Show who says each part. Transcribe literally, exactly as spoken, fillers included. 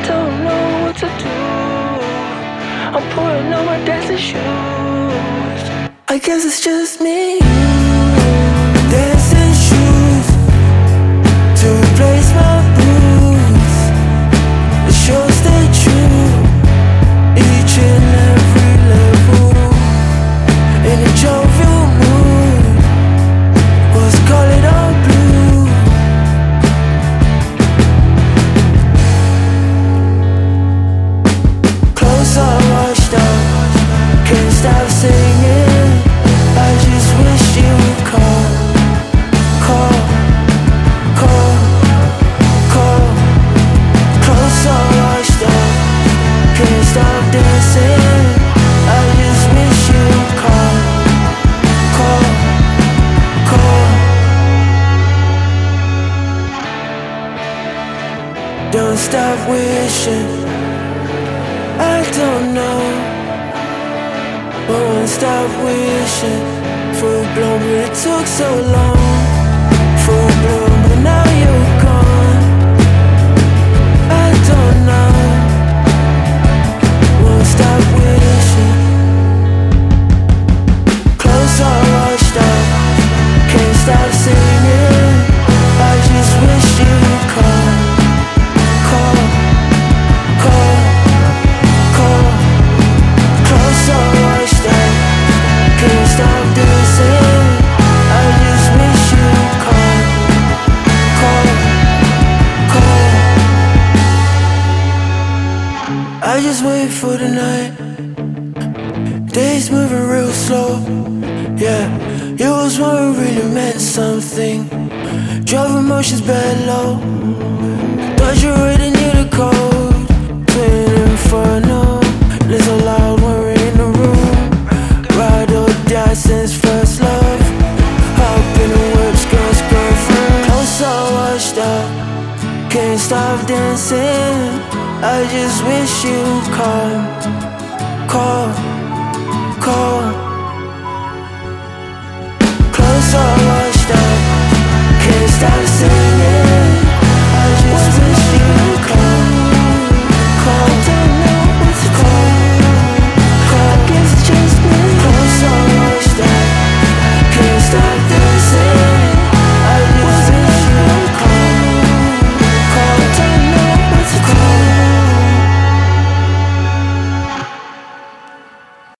Speaker 1: don't know what to do. I'm putting on my dancing shoes. I guess it's just me. Dancing shoes to replace my boots. It shows that you each and every level in a jovial mood. Was call it all blue. Clothes are washed up, can't stop singing. I just wish you would call, call, call, call. Clothes are washed up, can't stop dancing. I just wish you would call, call, call. Don't stop wishing. I don't know, but won't stop wishing. Full blown, but it took so long. Full blown, but now you're gone. I don't know, won't stop wishing. Clothes are washed up, can't stop singing. I just wish you would call, call, call, call. Clothes are washed up, can't stop dancing. I just wish you would call, call, call. I just wait for the night. Days moving real slow. Yeah, you was one who really meant something. Drove emotions bad low. Thought you already knew the code. Twin inferno. Listen loud when we're in the room. Ride or die since first love. Hop in the whip, girl's girlfriend. Clothes all washed up, can't stop dancing. I just wish you'd call, call, call. Clothes all washed up, can't stop singing.